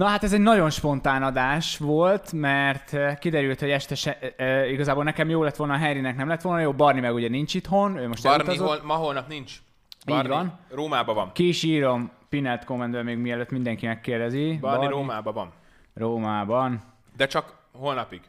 Na hát ez egy nagyon spontán adás volt, mert kiderült, hogy este igazából nekem jó lett volna, a Harrynek nem lett volna jó, Barni meg ugye nincs itthon, ő most elutazott. Ma holnap nincs. Barni, így van. Rómában van. Ki is írom Pinelt kommentből még mielőtt mindenki megkérdezi. Barni Rómában van. Rómában. De csak holnapig.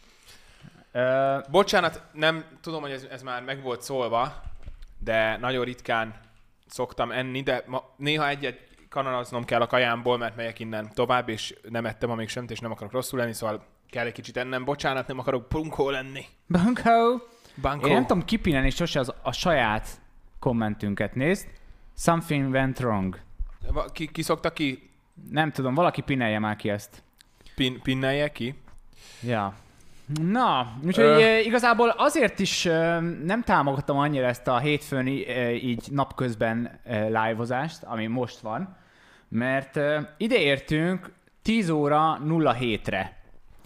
Bocsánat, nem tudom, hogy ez már meg volt szólva, de nagyon ritkán szoktam enni, de néha egyet kanalaznom kell a kajámból, mert megyek innen tovább, és nem ettem amíg semmit, és nem akarok rosszul lenni, szóval kell egy kicsit ennem. Bocsánat, nem akarok bunkó lenni. Bunkó? Bunkó. Én nem tudom kipinelni sose a saját kommentünket, nézd. Something went wrong. Ki szokta ki? Nem tudom, valaki pinelje már ki ezt. Pinnelje ki? Ja. Na, úgyhogy igazából azért is nem támogattam annyira ezt a hétfőn így napközben live-ozást, ami most van, mert ide értünk 10 óra 07-re.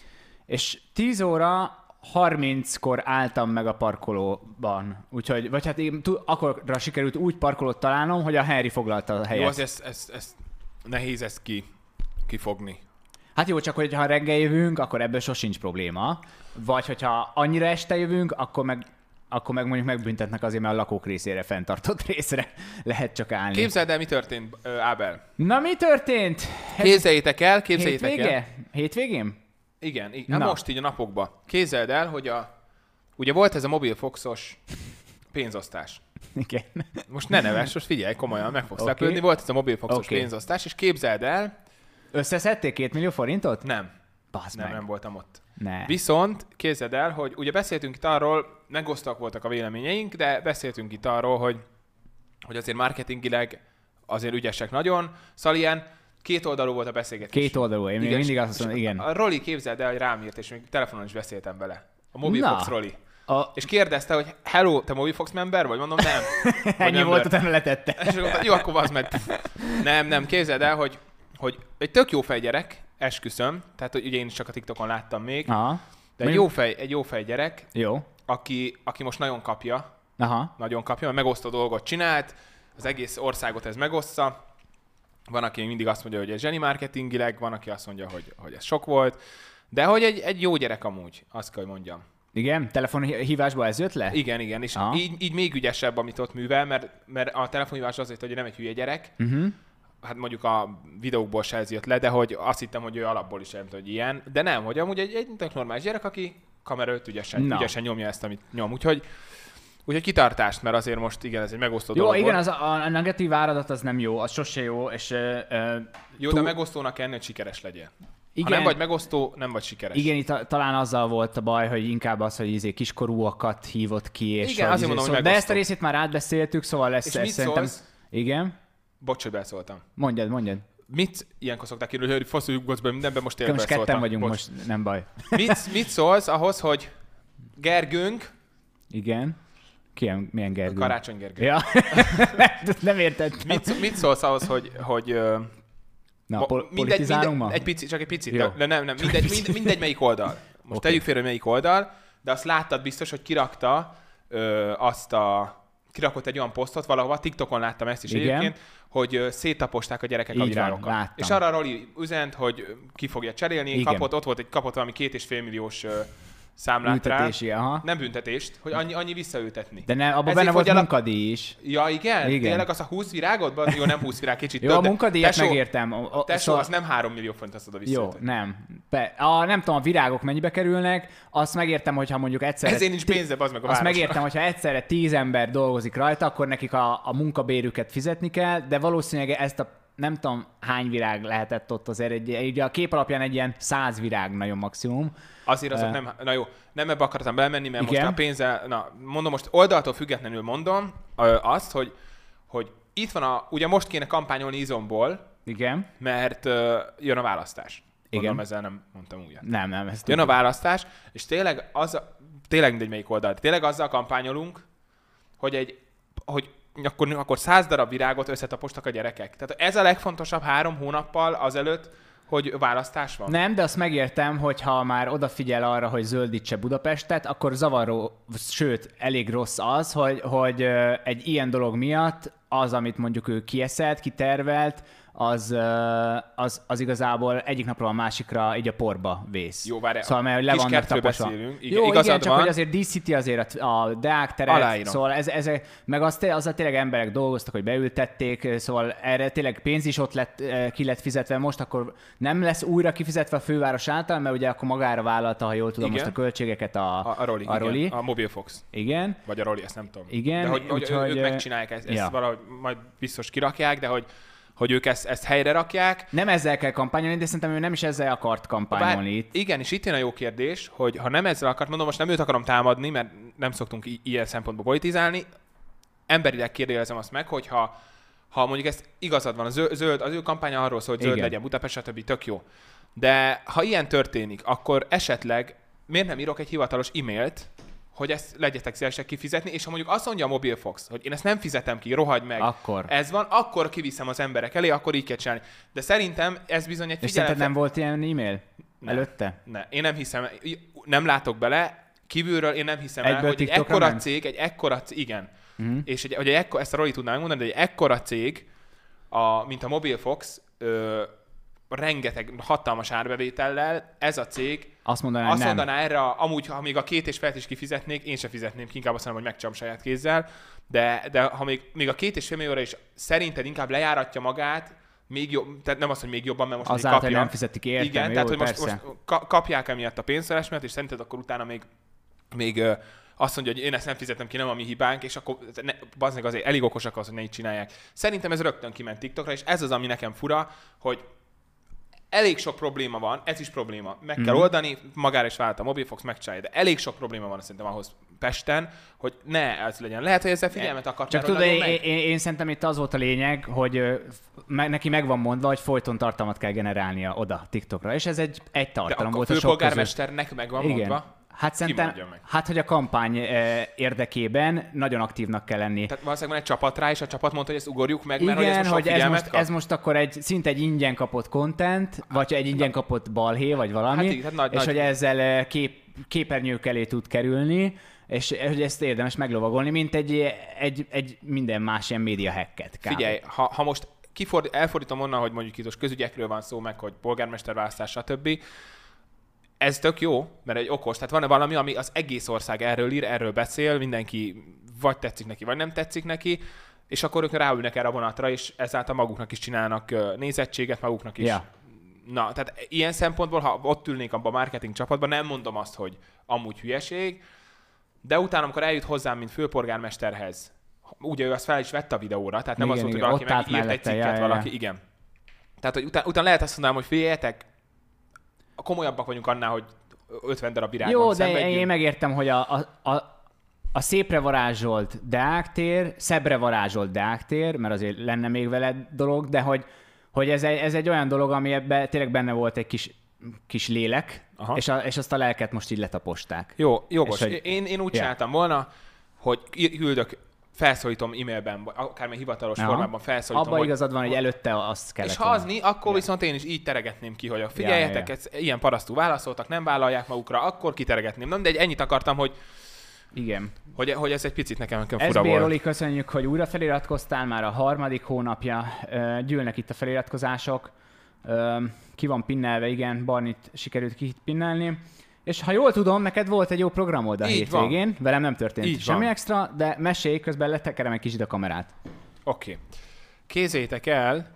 És 10 óra 30-kor álltam meg a parkolóban. Úgyhogy, vagy hát én akkorra sikerült úgy parkolót találnom, hogy a Harry foglalta a helyet. Jó, ez nehéz ezt kifogni. Hát jó, csak hogyha reggel jövünk, akkor ebből sosincs probléma. Vagy hogyha annyira este jövünk, akkor meg mondjuk megbüntetnek azért, mert a lakók részére fenntartott részre lehet csak állni. Képzeld el, mi történt, Ábel? Na, mi történt? Képzeljétek el. Hétvégén? Igen. Most így a napokban. Képzeld el, hogy ugye volt ez a mobilfoxos pénzosztás. Igen. Most ne neves, most figyelj, komolyan meg fogsz lepődni. Volt ez a mobilfoxos pénzosztás, és képzeld el... Összeszedték 2 millió forintot? Nem. Bazd meg. Nem voltam ott. Ne. Viszont képzeld el, hogy ugye beszéltünk itt arról, megosztóak voltak a véleményeink, de beszéltünk itt arról, hogy azért marketingileg azért ügyesek nagyon. Szóval ilyen kétoldalú volt a beszélgetés. Kétoldalú, én igen, mindig azt mondom, igen. A Roli, képzeld el, hogy rám írt, és még telefonon is beszéltem vele. A Mobilfox Roli. És kérdezte, hogy hello, te Mobilfox member vagy? Mondom, nem. Ennyi volt, utána letette. És mondta, jó, akkor vazd meg. Nem, képzeld el, hogy egy tök jó fej gyerek, esküszöm, tehát hogy ugye én is csak a TikTokon láttam még, Aha. de egy jó fej gyerek, jó. Aki most nagyon kapja, mert megosztó dolgot csinált, az egész országot ez megossza. Van, aki mindig azt mondja, hogy ez zseni marketingileg, van, aki azt mondja, hogy ez sok volt, de hogy egy jó gyerek amúgy, azt kell, hogy mondjam. Igen? Telefonhívásból ez jött le? Igen, és így még ügyesebb, amit ott művel, mert a telefonhívás azért, hogy nem egy hülye gyerek, hát mondjuk a videókból se ez jött le, de hogy azt hittem, hogy ő alapból is nem hogy ilyen, de nem, hogy amúgy egy tök normális gyerek, aki kamera előtt ügyesen nyomja ezt, amit nyom. Úgyhogy kitartást, mert azért most igen, ez egy megosztó dolog. Jó, igen, a negatív áradat az nem jó, az sose jó, és... jó, de megosztónak kell, hogy sikeres legyen. Igen, ha nem vagy megosztó, nem vagy sikeres. Igen, itt talán azzal volt a baj, hogy inkább az, hogy kiskorúakat hívott ki, és... Igen, azért mondom, hogy de ezt a részét már átbeszéltük, szóval lesz és mit szerintem... Szólsz? Igen? Bocs, hogy beszóltam. Mondjad. Mit ilyenkor szokták írni, hogy faszoljuk be mindenben, most tényleg beszóltam. Most ketten vagyunk, most nem baj. Mit szólsz ahhoz, hogy Gergőnk... Igen? Milyen Gergő? Karácsony Gergő. Ja, nem értettem. Mit szólsz ahhoz, hogy na, politizálunk ma? Csak egy picit. Jó. De nem, mindegy melyik oldal. Most tegyük félre, hogy melyik oldal, de azt láttad biztos, hogy kirakta kirakott egy olyan posztot valahova, TikTokon láttam ezt is egyébként, hogy széttaposták a gyerekek a virágokat. És arra Roli üzent, hogy ki fogja cserélni, kapott valami 2,5 milliós számlát rá. Aha. Nem büntetést, hogy annyi visszaültetni. De abban benne volt munkadíj is. Ja, igen? Tényleg az a 20 virágot? Jó, nem 20 virág, kicsit több. Jó, a munkadíjat megértem. Tesó, az nem 3 millió font azt oda visszaültetni. Jó, nem. Nem tudom, a virágok mennyibe kerülnek, azt megértem, hogyha mondjuk egyszerre... Ezért nincs pénze, az meg a városnak. Azt megértem, hogyha egyszerre 10 ember dolgozik rajta, akkor nekik a munkabérüket fizetni kell, de valószínűleg ezt a nem tudom hány virág lehetett ott azért, ugye a kép alapján egy ilyen 100 virág nagyon maximum. Azért azok nem, na jó, nem ebbe akartam belemenni, mert igen. Most a pénzzel, mondom most oldaltól függetlenül mondom azt, hogy itt van ugye most kéne kampányolni izomból, igen. Mert jön a választás. Gondolom, igen. Ezzel nem mondtam újat. Nem, jön a választás, és tényleg mindegy melyik oldal, tényleg azzal kampányolunk, hogy akkor 100 darab virágot összetapostak a gyerekek. Tehát ez a legfontosabb 3 hónappal azelőtt, hogy választás van. Nem, de azt megértem, hogy ha már odafigyel arra, hogy zöldítse Budapestet, akkor zavaró, sőt, elég rossz az, hogy egy ilyen dolog miatt az, amit mondjuk ő kieszelt, kitervelt, az igazából egyik napról a másikra így a porba vész. Jó, várj, szóval, mert le vannak taposva. beszélünk. Jó, igen, csak hogy azért díszíti azért a Deák teret, aláírom. Szóval meg azzal tényleg emberek dolgoztak, hogy beültették, szóval erre tényleg pénz is ott ki lett fizetve, most akkor nem lesz újra kifizetve a főváros által, mert ugye akkor magára vállalta, ha jól tudom, igen. most a költségeket a Roli. Igen. A Mobilfox. Igen. Vagy a Roli, ezt nem tudom. Igen. De hogy ők megcsinálják ezt valahogy majd biztos kirakják, de hogy ők ezt helyre rakják. Nem ezzel kell kampányolni, de szerintem ő nem is ezzel akart kampányolni itt. Igen, és itt jön a jó kérdés, hogy ha nem ezzel akart, mondom, most nem őt akarom támadni, mert nem szoktunk ilyen szempontból politizálni. Emberileg kérdezem azt meg, hogy ha mondjuk ezt igazad van, az ő kampánya arról szól, hogy zöld legyen Budapest, stb. Tök jó. De ha ilyen történik, akkor esetleg miért nem írok egy hivatalos e-mailt, hogy ezt legyetek szívesek kifizetni, és ha mondjuk azt mondja a Mobilfox, hogy én ezt nem fizetem ki, rohagy meg, akkor. Ez van, akkor kiviszem az emberek elé, akkor így kell csinálni. De szerintem ez bizony egy és szerinted nem volt ilyen e-mail előtte? Ne, én nem hiszem, nem látok bele, kívülről én nem hiszem el, hogy egy ekkora cég, igen. És hogy ezt a Roli tudnám mondani, de egy ekkora cég, mint a Mobilfox, rengeteg hatalmas árbevétellel, ez a cég azt mondaná erre, amúgy, ha még a 2,5 is kifizetnék, én se fizetném ki, inkább azt mondom, hogy megcsom saját kézzel, de ha még a 2,5 millióra is szerinted inkább lejáratja magát, még jobb, tehát nem az, hogy még jobban, mert most azáltal kapja. Nem fizetik értem, igen, jó, tehát hogy most kapják emiatt a pénzfeles miatt, és szerinted akkor utána még azt mondja, hogy én ezt nem fizetem ki, nem a mi hibánk, és akkor bazdmeg azért elég okosak az, hogy ne így csinálják. Szerintem ez rögtön kiment TikTokra, és ez az, ami nekem fura, hogy elég sok probléma van, ez is probléma. Meg kell oldani, magára is vállalt a Mobilfox, megcsinálja, de elég sok probléma van szerintem ahhoz Pesten, hogy ne ez legyen. Lehet, hogy ezzel figyelmet akar. Csak tudod, én szerintem itt az volt a lényeg, hogy neki meg van mondva, hogy folyton tartalmat kell generálnia oda TikTokra, és ez egy tartalom volt a sok közül. A főpolgármesternek meg van mondva. Hát szerintem, hogy a kampány érdekében nagyon aktívnak kell lenni. Tehát valószínűleg van egy csapat rá, és a csapat mondta, hogy ezt ugorjuk meg, mert igen, hogy ez most akkor szinte egy ingyen kapott content, vagy egy ingyen kapott balhé, vagy valami, és hogy ezzel képernyők elé tud kerülni, és hogy ezt érdemes meglovagolni, mint egy minden más ilyen média hacket. Figyelj, ha most elfordítom onnan, hogy mondjuk itt közügyekről van szó, meg hogy polgármesterválasztás, stb. Ez tök jó, mert egy okos, tehát van valami, ami az egész ország erről ír, erről beszél, mindenki vagy tetszik neki, vagy nem tetszik neki, és akkor ők ráülnek erre a vonatra, és ezáltal maguknak is csinálnak nézettséget, maguknak is. Yeah. Na, tehát ilyen szempontból, ha ott ülnék abban a marketing csapatban, nem mondom azt, hogy amúgy hülyeség, de utána, amikor eljut hozzám, mint főpolgármesterhez, ugye ő azt fel is vette a videóra, tehát nem az volt, hogy valaki megírt egy cikket, valaki, igen. Tehát, hogy utána lehet azt mondanám, hogy figyeljetek, komolyabbak vagyunk annál, hogy 50 darab virágon jó, de én megértem, hogy a szépre varázsolt Deák tér, szebbre varázsolt Deák tér, mert azért lenne még vele dolog, de hogy ez egy olyan dolog, ami ebben tényleg benne volt egy kis lélek, és azt a lelket most így letaposták. Jó, jogos. Én úgy csináltam volna, hogy küldök, felszólítom e-mailben, akármilyen hivatalos formában felszólítom. Abba igazad van, hogy előtte azt kellett. És ha az akkor viszont én is így teregetném ki, hogy figyeljetek, ilyen parasztú válaszoltak, nem vállalják magukra, akkor kiteregetném. Nem, de ennyit akartam, hogy igen. Hogy ez egy picit nekem fura volt. Roli, köszönjük, hogy újra feliratkoztál, már a 3. hónapja. Gyűlnek itt a feliratkozások. Ki van pinnelve, igen, Barnit sikerült kipinnelni. És ha jól tudom, neked volt egy jó programod a hétvégén, velem nem történt semmi extra, de mesélj, közben letekerem egy kicsit a kamerát. Oké. Kézzétek el,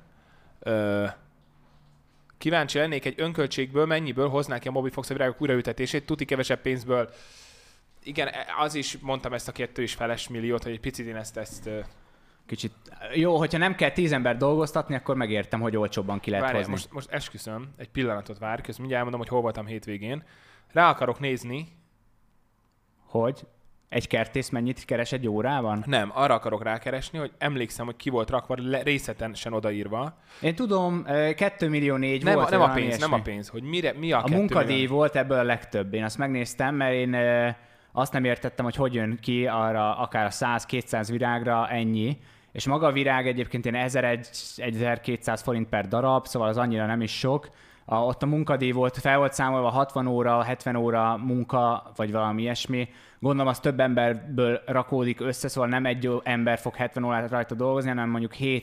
kíváncsi lennék, egy önköltségből mennyiből hoznák ki a Mobilfox virágok újraültetését, tuti kevesebb pénzből. Igen, az is mondtam ezt a 2,5 milliót, hogy egy picit én ezt kicsit. Jó, hogyha nem kell 10 ember dolgoztatni, akkor megértem, hogy olcsóbban ki lehet hozni. Most esküszöm, egy pillanatot vár, közben mindjárt elmondom, hogy hol voltam hétvégén. Rá akarok nézni. Hogy? Egy kertész mennyit keres egy órában? Nem, arra akarok rákeresni, hogy emlékszem, hogy ki volt rakva részletesen odaírva. Én tudom, 2,4 millió volt. Nem a pénz, hogy mi a 2 munkadíj millió? volt ebből a legtöbb. Én azt megnéztem, mert én azt nem értettem, hogy jön ki arra akár a 100-200 virágra ennyi. És maga a virág egyébként én 1000-1200 forint per darab, szóval az annyira nem is sok. Ott a munkadíj volt, fel volt számolva 60 óra, 70 óra munka, vagy valami ilyesmi. Gondolom, az több emberből rakódik össze, szóval nem egy ember fog 70 órát rajta dolgozni, hanem mondjuk 7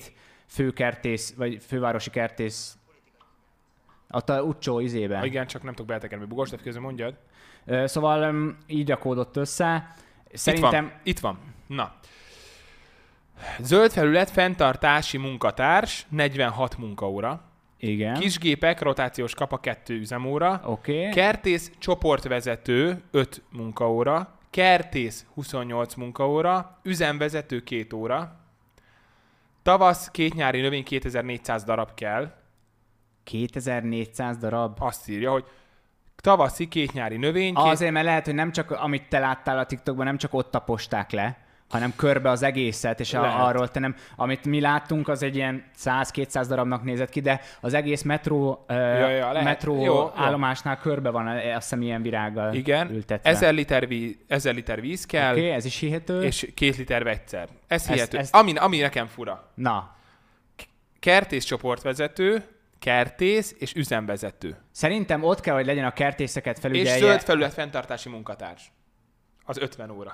főkertész, vagy fővárosi kertész ott a Ucsó izében. Igen, csak nem tudok beletekerni, bugos, de közben mondjad. Szóval így rakódott össze. Szerintem... Itt van. Na. Zöld felület, fenntartási munkatárs, 46 munkaóra. Igen. Kisgépek, rotációs kapa, 2 üzemóra. Oké. Kertész, csoportvezető, 5 munkaóra. Kertész, 28 munkaóra. Üzemvezető, 2 óra. Tavasz, 2 nyári növény, 2400 darab kell. 2400 darab. Azt írja, hogy tavaszi 2 nyári növény. Azért, mert lehet, hogy nem csak, amit te láttál a TikTokban, nem csak ott taposták le, hanem körbe az egészet, és arról te nem, amit mi láttunk, az egy ilyen 100-200 darabnak nézett ki, de az egész metró állomásnál körbe van, azt hiszem ilyen virággal ültetve. 1000 liter víz kell, Oké, ez is hihető. És 2 liter vegyszer. Ez hihető. Ezt... Ami nekem fura. Na. Kertész csoportvezető, kertész és üzemvezető. Szerintem ott kell, hogy legyen a kertészeket felügyelje. És zöld felület fenntartási munkatárs. Az 50 óra.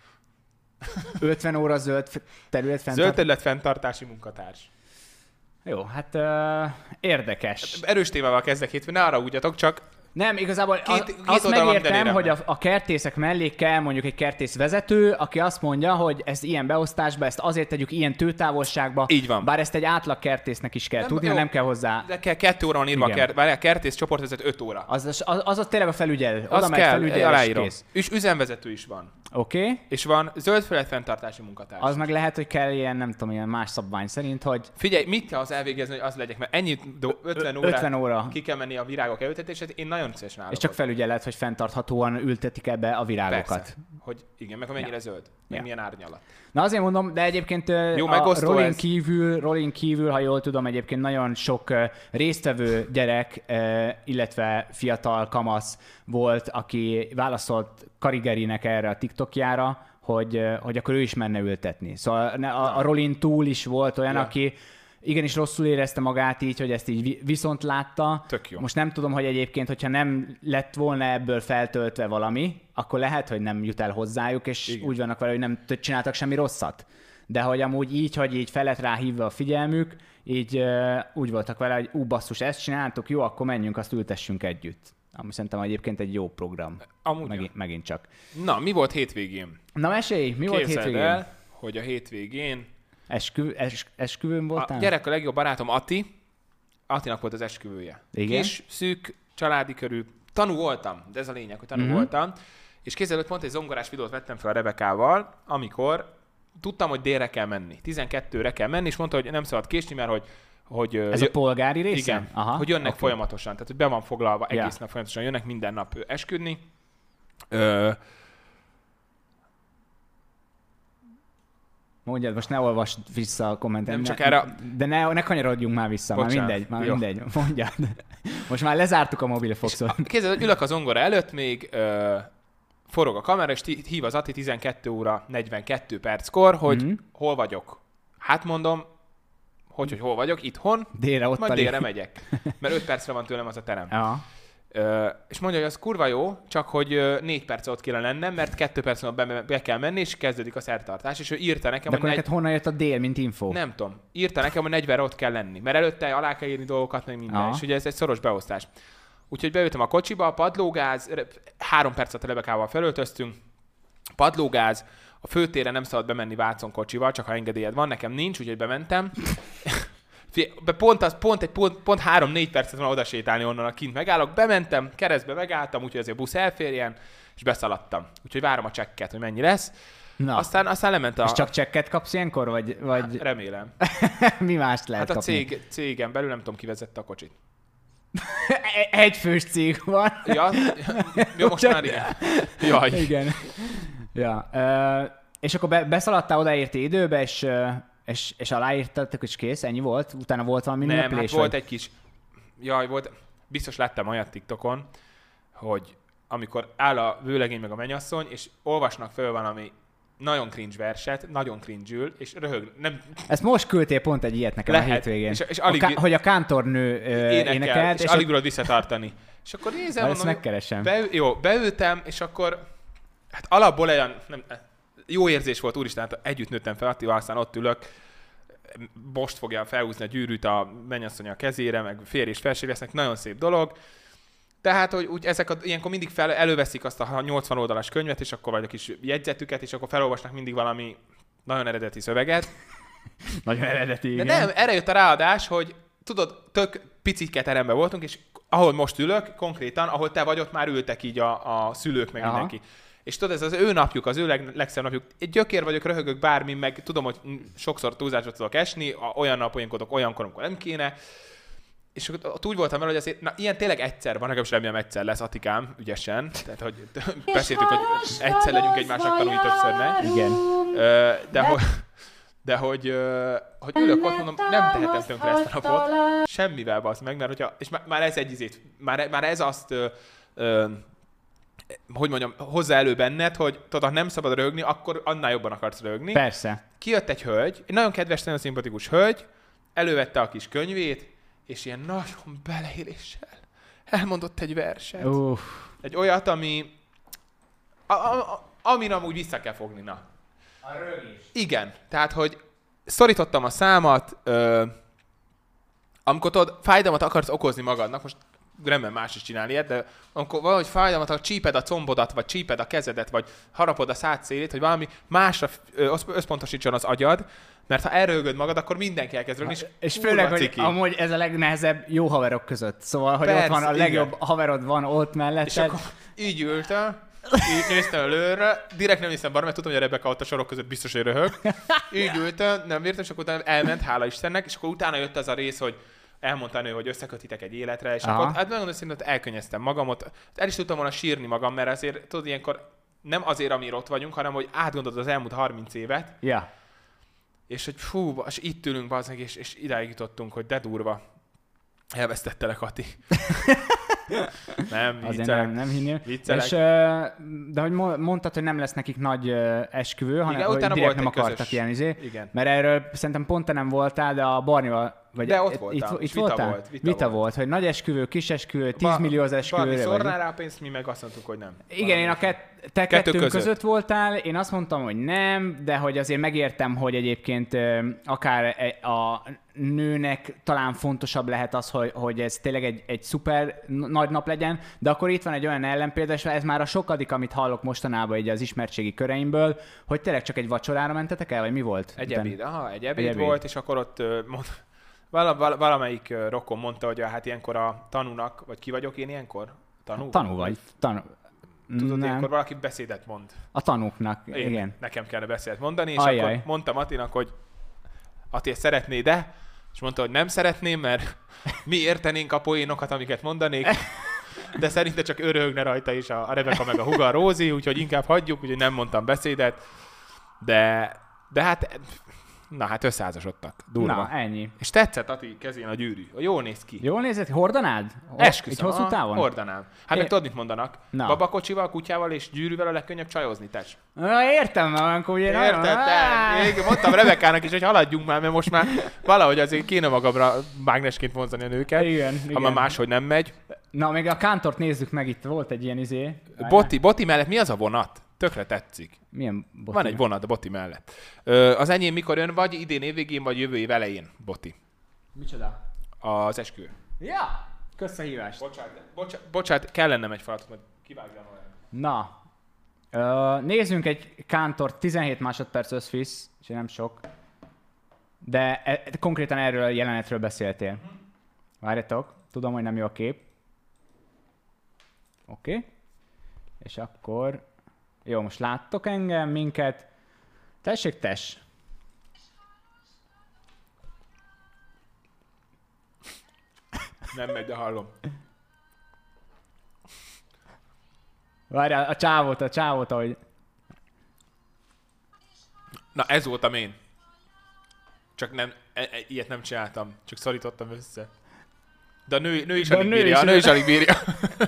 50 óra zöld terület fenntartási munkatárs. Jó, hát érdekes. Erős témával kezdek hétfőn, ne arra úgyatok, csak... Nem, igazából azt megértem, hogy a kertészek mellé kell mondjuk egy kertészvezető, aki azt mondja, hogy ez ilyen beosztásba, ezt azért tegyük ilyen tőtávolságba. Így van. Bár ezt egy átlag kertésznek is kell tudni, nem kell hozzá. De kell 2 óra van írva, a kertész csoportvezető 5 óra. Az tényleg a felügyel. Az kell, aláírom. És üzemvezető is van. Oké. És van zöld felület fenntartási munkatárs. Az meg lehet, hogy kell ilyen, nem tudom, ilyen más szabvány szerint, hogy... Figyelj, mit kell az elvégezni, hogy az legyek, mert ennyi 50 óra ki kell menni a virágok elültetését, én nagyon szívesen állok. És csak felügyelet, hogy fenntarthatóan ültetik ebbe a virágokat. Persze. Hogy igen, meg mennyire zöld, meg milyen árnyalat. Na azért mondom, de egyébként jó, a Rolling kívül, ha jól tudom, egyébként nagyon sok résztvevő gyerek, illetve fiatal kamasz volt, aki válaszolt Karigerinek erre a TikTokjára, hogy akkor ő is menne ültetni. Szóval a Rolling túl is volt olyan, aki igenis rosszul érezte magát így, hogy ezt így viszont látta. Tök jó. Most nem tudom, hogy egyébként, hogyha nem lett volna ebből feltöltve valami, akkor lehet, hogy nem jut el hozzájuk, és igen, úgy vannak vele, hogy nem csináltak semmi rosszat. De hogy amúgy így, hogy így fel lett ráhívva a figyelmük, így úgy voltak vele, hogy basszus, ezt csináltuk, jó, akkor menjünk, azt ültessünk együtt. Ami szerintem egyébként egy jó program. Megint csak. Na, mi volt hétvégén? Na mesélj, mi volt hétvégén? El, hogy a hétvégén... Esküvőn voltál? A gyerek a legjobb barátom Ati. Atinak volt az esküvője. Igen? Kis, szűk, családi körül. Tanú voltam, de ez a lényeg, hogy tanú voltam. És kézzelőtt pont egy zongorás videót vettem fel a Rebekával, amikor tudtam, hogy délre kell menni. 12-re kell menni, és mondta, hogy nem szabad késni, mert hogy ez a polgári része? Igen, aha, hogy jönnek folyamatosan, tehát hogy be van foglalva, egész nap folyamatosan jönnek, minden nap esküdni. Mondjad, most ne olvasd vissza a kommentet. Csak erre... De ne kanyarodjunk már vissza, már mindegy, mondjad. Most már lezártuk a mobilfoxot. Képzeld, ülök a zongora előtt, még forog a kamera, és hív az Ati 12 óra 42 perckor, hogy hol vagyok. Hát mondom, hogy hol vagyok, itthon, délre ott majd délre megyek. Mert 5 percre van tőlem az a terem. Ja. És mondja, hogy az kurva jó, csak hogy 4 perc ott kéne lennem, mert 2 perc múlva be kell menni, és kezdődik a szertartás, és ő írta nekem, de akkor neked honnan jött a dél, mint info? Nem tudom. Írta nekem, hogy 40-re ott kell lenni, mert előtte alá kell írni dolgokat, meg minden, és ugye ez egy szoros beosztás. Úgyhogy beültem a kocsiba, padlógáz, 3 percet a Rebekával felöltöztünk, padlógáz, a főtérre nem szabad bemenni Vácon kocsival, csak ha engedélyed van, nekem nincs, úgyhogy bementem. Pont 3-4 percet van oda sétálni onnan, a kint megállok, bementem, keresztbe megálltam, úgyhogy azért a busz elférjen, és beszaladtam. Úgyhogy várom a csekket, hogy mennyi lesz. Na. Aztán lement a... És csak csekket kapsz ilyenkor, vagy... Hát, remélem. Mi mást lehet kapni? Hát a cégen belül nem tudom, ki vezette a kocsit. Egyfős cég van. Ja, jó, most már ilyen. Jaj. Igen. Ja. És akkor beszaladtál, odaérti időbe, és aláírtatok, és kész, ennyi volt? Utána volt valami ünnepülés? Nem, hát volt egy kis... Jaj, volt... Biztos láttam olyat TikTokon, hogy amikor áll a vőlegény meg a mennyasszony, és olvasnak föl valami nagyon cringe verset, nagyon cringe-ül, és röhög... Nem... Ezt most küldtél pont egy ilyet nekem lehet, a hétvégén. És alig... hogy a kántornő énekelt. És alig bírod visszatartani. És akkor nézem, ezt megkeresem. Beültem, és akkor... Hát alapból olyan... Jó érzés volt, úristen, hát együtt nőttem fel Attival, aztán ott ülök. most fogja felhúzni a gyűrűt a mennyasszony a kezére, meg férj és felség lesznek, nagyon szép dolog. Tehát, hogy úgy ilyenkor mindig előveszik azt a 80 oldalas könyvet, és akkor vagy a kis jegyzetüket, és akkor felolvasnak mindig valami nagyon eredeti szöveget. Nagyon eredeti, igen. De nem, erre jött a ráadás, hogy tudod, tök picike teremben voltunk, és ahol most ülök, konkrétan, ahol te vagy, ott már ültek így a szülők, meg mindenki. És tudod, ez az ő napjuk, az ő legszebb napjuk. Egy gyökér vagyok, röhögök bármi, meg tudom, hogy sokszor túlzásra tudok esni, olyan nap olyankodok olyankor, amikor nem kéne. És ott úgy voltam vele, hogy azért, ilyen tényleg egyszer van, nekem is remélem egyszer lesz, Atikám, ügyesen. Tehát, hogy beszéltük, hogy egyszer legyünk egymásnak tanulni többször, ne? Igen. De hogy ülök ott, mondom, nem tehetem tönkre ezt a napot, semmivel basz meg, mert hogyha, és már ez egy izét, már ez azt, hogy mondjam, hozzá elő benned, hogy tudod, ha nem szabad röhögni, akkor annál jobban akarsz röhögni. Persze. Kijött egy hölgy, egy nagyon kedves, nagyon szimpatikus hölgy, elővette a kis könyvét, és ilyen nagyon beleéléssel elmondott egy verset. Egy olyat, amin amúgy vissza kell fogni, na. A rögés. Igen, tehát, hogy szorítottam a számat, amikor tudod, fájdalmat akarsz okozni magadnak, most remélem más is csinál ilyet, de amikor valahogy fájdalmat, ha csíped a combodat, vagy csíped a kezedet, vagy harapod a szád szélét, hogy valami másra összpontosítson az agyad, mert ha elröhögöd magad, akkor mindenki elkezd rögni, és főleg, hogy amúgy ez a legnehezebb jó haverok között. Szóval, hogy persze, ott van a legjobb igen. Haverod van ott melletted. És akkor így ültem, így néztem előre, direkt nem néztem balra, mert tudom, hogy a Rebecca ott a sorok között biztos, hogy röhög. Így ültem, nem értem, és akkor utána elment, hála Istennek, és akkor utána jött az a rész, hogy elmondta a nő, hogy összekötitek egy életre, és akkor hát megmondom szintén, hogy elkönnyeztem magamot. El is tudtam volna sírni magam, mert azért tudod, ilyenkor nem azért, amire ott vagyunk, hanem hogy átgondolod az elmúlt 30 évet. Ja. És hogy fú, és itt ülünk bazdmeg, és idáig jutottunk, hogy de durva. Elvesztettelek, Ati. Nem, viccelek. Nem hinném. Viccelek. És, de hogy mondtad, hogy nem lesz nekik nagy esküvő, hanem igen, hogy utána direkt volt nem egy akartak ilyen igen. Mert erről szerintem pont te nem voltál, de a Barnival, vagy de ott voltam. Itt voltál? Vita volt, hogy nagy esküvő, kis esküvő, 10 milliós esküvőre. Barni szórná rá pénzt, mi meg azt mondtuk, hogy nem. Igen, én a te kettőnk között voltál, én azt mondtam, hogy nem, de hogy azért megértem, hogy egyébként akár a nőnek talán fontosabb lehet az, hogy ez tényleg egy szuper nagy nap legyen, de akkor itt van egy olyan ellenpélda, és ez már a sokadik, amit hallok mostanában így az ismertségi köreimből, hogy tényleg csak egy vacsorára mentetek el, vagy mi volt? Egy ebéd volt, és akkor ott valamelyik rokon mondta, hogy hát ilyenkor a tanúnak, vagy ki vagyok én ilyenkor? Tanú vagy. Tudod, ilyenkor valaki beszédet mond. A tanúknak, igen. Nekem kellene beszédet mondani, és akkor mondtam Atinak, hogy Ati, ezt szeretnéd-e? És mondta, hogy nem szeretném, mert mi értenénk a poénokat, amiket mondanék, de szerinte csak ő röhögne rajta is a Rebecca meg a húga, a Rózi, úgyhogy inkább hagyjuk, úgyhogy nem mondtam beszédet, de hát... Na hát összeházasodtak. Durva. Na, ennyi. És tetszett Ati kezén a gyűrű. Jól néz ki. Jól nézett? Hordanád? Esküszöm. Egy hosszú távon? Hordanám. Hát meg tudod, mit mondanak? Na. Babakocsival, kutyával és gyűrűvel a legkönnyebb csajozni, tess. Na, értem, mert olyankor ugye... Érted? Én mondtam Rebecának is, hogy haladjunk már, mert most már valahogy azért kéne magamra mágnesként vonzani a nőket. Igen. Ha már máshogy nem megy. Na, még a Kántort nézzük meg, itt volt egy ilyen izé. Boti mellett mi az a vonat? Tökre tetszik. Milyen Boti? Van egy vonat a Boti mellett. Az enyém mikor jön, vagy idén évvégén, vagy jövő év elején, Boti. Micsoda? Az esküvő. Ja! Kösz a hívást. Bocsánat, kellene egy falatot, majd kivágja a Na. Nézzünk egy Kántort, 17 másodperc összvisz, és nem sok. De konkrétan erről a jelenetről beszéltél. Várjatok, tudom, hogy nem jó a kép. Oké. És akkor... Jó, most láttok engem, minket. Tessék, tess. Nem megy, de hallom. Várjál, a csávót, ahogy... Na, ez voltam én. Csak nem, ilyet nem csináltam. Csak szorítottam össze. De a nő is alig bírja. A nő is alig bírja.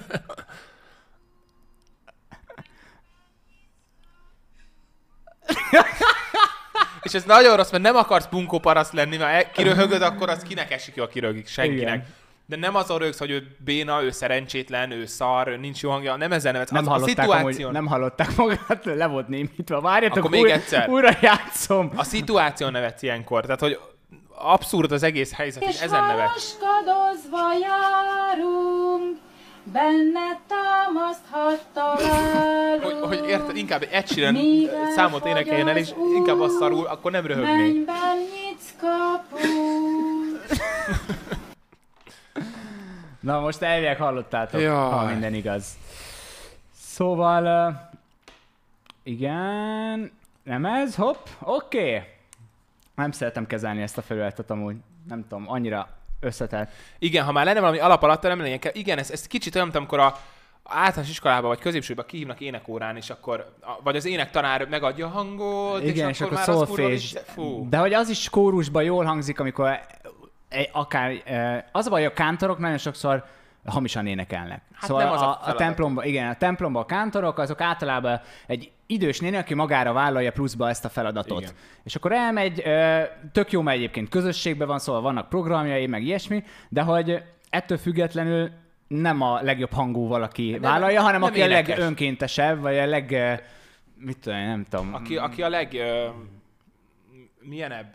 És ez nagyon rossz, mert nem akarsz bunkóparaszt lenni, mert kiröhögöd, akkor az kinek esik jó, aki röhögik? Senkinek. Igen. De nem azon röhögsz, hogy ő béna, ő szerencsétlen, ő szar, ő nincs jó hangja, nem ezzel nevetsz. Nem hallották magát, le volt némítva. Várjatok, akkor még egyszer. Újra játszom. A szituáción nevetsz ilyenkor. Tehát, hogy abszurd az egész helyzet, és ezen nevet. Haskadozva járunk, benne támaszthat találunk. Hogy érted, inkább Ed Sheeran számot énekeljen el, és inkább azt szarul, akkor nem röhögnék. Mennyben nyitsz kaput. Na most elvileg hallottátok, Jaj. ha minden igaz. Szóval, igen, nem ez, hopp, oké. Nem szeretem kezelni ezt a felületet amúgy, nem tudom, annyira összetett. Igen, ha már lenne valami alap alatt, nem lenne ilyen. Igen, ez kicsit olyan, mint amikor a általános iskolában vagy középsőben kihívnak énekórán, és akkor, vagy az énektanár megadja a hangot, Igen, és akkor már szolfés. De hogy az is kórusban jól hangzik, amikor akár, az a baj, hogy a kántorok nagyon sokszor hamisan énekelnek. Hát szóval nem az a templomban, igen, a templomban a kántorok, azok általában egy idős néni, aki magára vállalja pluszba ezt a feladatot. Igen. És akkor elmegy, tök jó, mert egyébként közösségben van, szóval vannak programjai, meg ilyesmi, de hogy ettől függetlenül nem a legjobb hangú valaki vállalja, hanem nem aki a énekes. legönkéntesebb, vagy a mit tudom, nem tudom. Aki a milyenebb...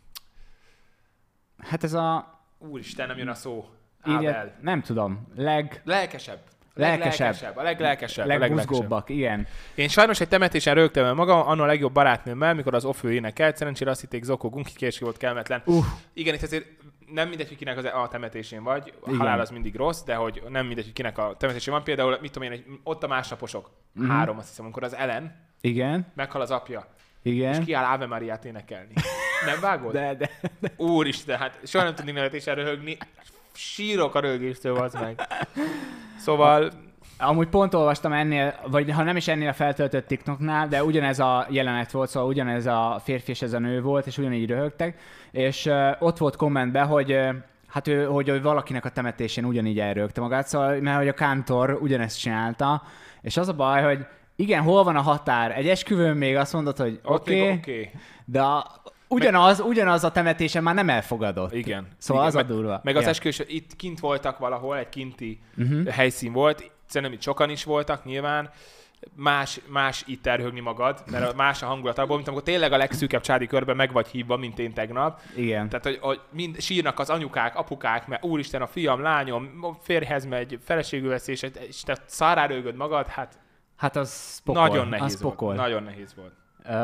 Hát ez a... Úristen, nem jön a szó. Írja, nem tudom, Lelkesebb. Lelkesebb. A leglelkesebb. legbuzgóbbak, igen. Én sajnos egy temetésen rögtem el magam, anno a legjobb barátnőmmel, mikor az Ofő énekelt, szerencsére azt hitték Zokó Gunki volt kelmetlen. Igen, itt azért nem mindegy, hogy kinek a temetésén vagy, a Igen. halál az mindig rossz, de hogy nem mindegy, hogy kinek a temetésén van. Például, mit tudom én, ott a másnaposok, 3, azt hiszem, amikor az Ellen Igen, meghal az apja, igen. és kiáll Ave Mariát énekelni. Nem vágod? De. Úristen, hát soha nem tudnék nevetésen röhögni. Sírok a röhögéstől, az meg. Szóval... Amúgy pont olvastam ennél, vagy ha nem is ennél a feltöltött TikToknál, de ugyanez a jelenet volt, szóval ugyanez a férfi és ez a nő volt, és ugyanígy röhögtek, és ott volt kommentben, hogy hát hogy valakinek a temetésén ugyanígy elrögte magát, szóval, mert hogy a kántor ugyanezt csinálta, és az a baj, hogy igen, hol van a határ? Egy esküvőn még azt mondod, hogy oké, de ugyanaz a temetésen már nem elfogadott. Igen. Szóval igen. az a durva. Meg az esküvős, itt kint voltak valahol, egy kinti helyszín volt, szerintem itt sokan is voltak nyilván, más itt elröhögni magad, mert más a hangulat abból, mint amikor tényleg a legszűkebb csádi körben meg vagy hívva, mint én tegnap. Igen. Tehát, hogy mind sírnak az anyukák, apukák, mert úristen, a fiam, lányom, férjhez megy, feleségül vesz, és te szarrá röhögöd magad, hát az pokol. nagyon nehéz az pokol. volt. Nagyon nehéz volt.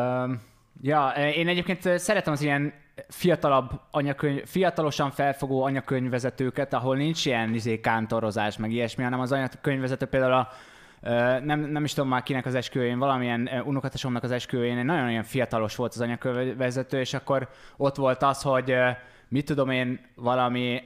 Ja, én egyébként szeretem az ilyen fiatalosan felfogó anyakönyvvezetőket, ahol nincs ilyen kántorozás, meg ilyesmi, hanem az anyakönyvvezető például nem is tudom már kinek az esküvőjén, valamilyen unokatesomnak az esküvőjén, egy nagyon olyan fiatalos volt az anyakönyvvezető, és akkor ott volt az, hogy mit tudom én, valami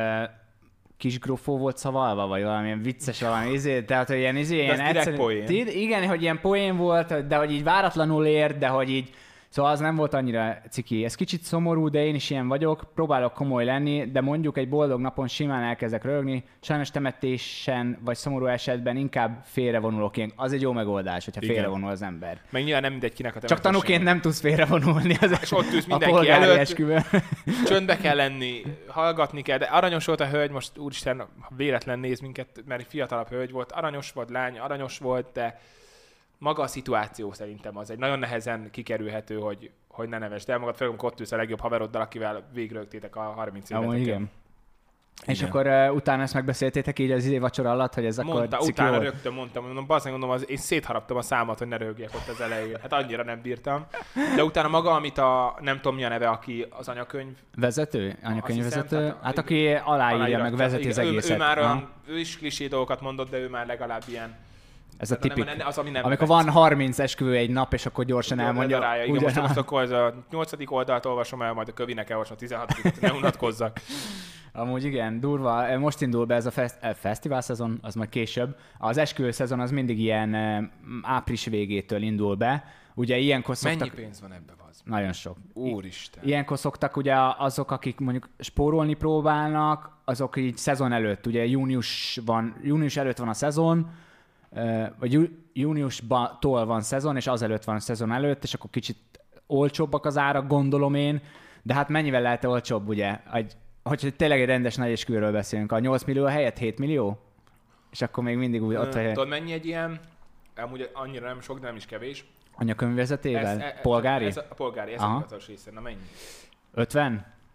kisgrofó volt szavalva, vagy valamilyen vicces valami tehát hogy ilyen direkt poén. Igen, hogy ilyen poén volt, de hogy így váratlanul ért, de hogy így szóval az nem volt annyira ciki. Ez kicsit szomorú, de én is ilyen vagyok, próbálok komoly lenni, de mondjuk egy boldog napon simán elkezdek röhögni, sajnos temetésen vagy szomorú esetben inkább félrevonulok. Az egy jó megoldás, hogyha félrevonul az ember. Meg nyilván nem mindegy kinek a Csak tanúként nem tudsz félrevonulni. És ott ülsz mindenki előtt, csöndbe kell lenni, hallgatni kell, de aranyos volt a hölgy, most úristen, ha véletlen néz minket, mert egy fiatalabb hölgy volt, aranyos volt, lány, aranyos volt, de maga a szituáció szerintem az egy nagyon nehezen kikerülhető, hogy ne nevesd el magad, főleg amikor ott ülsz a legjobb haveroddal, akivel végrögtétek a 30 éveteket. Igen. És akkor utána ezt megbeszéltétek így az vacsora alatt, hogy ez akkor ciki utána volt? rögtön mondtam, én szétharaptam a számat, hogy ne röhögjek ott az elején. Hát annyira nem bírtam. De utána maga, amit nem tudom mi a neve, aki az anyakönyv... Anyakönyvvezető? Hát aki aláírja, meg vezeti az egészet. Ő is klisé dolgokat mondott, de ő már legalább ilyen... Ez a tipik. Az, ami nem amikor van 30 esküvő egy nap, és akkor gyorsan elmondja. Rája, igen, most akkor ez a 8. oldalt olvasom el, majd a kövinek elolvasom a 16. ne unatkozzak. Amúgy igen, durva. Most indul be ez a fesztivál szezon, az majd később. Az esküvő szezon az mindig ilyen április végétől indul be. Ugye ilyenkor szoktak... Mennyi pénz van ebben? Nagyon sok. Úristen. Ilyenkor szoktak ugye azok, akik mondjuk spórolni próbálnak, azok így szezon előtt, ugye június előtt van a szezon, vagy júniustól van szezon, és azelőtt van a szezon előtt, és akkor kicsit olcsóbbak az árak, gondolom én, de hát mennyivel lehet olcsóbb, ugye? Hogy tényleg egy rendes nagy esküvőről beszélünk, a 8 millió helyett 7 millió? És akkor még mindig úgy ott tudod mennyi egy ilyen? Amúgy annyira nem sok, de nem is kevés. Anyakönyvvezetével? Polgári? Ez a polgári, ez a hivatalos része. Na mennyi? 50?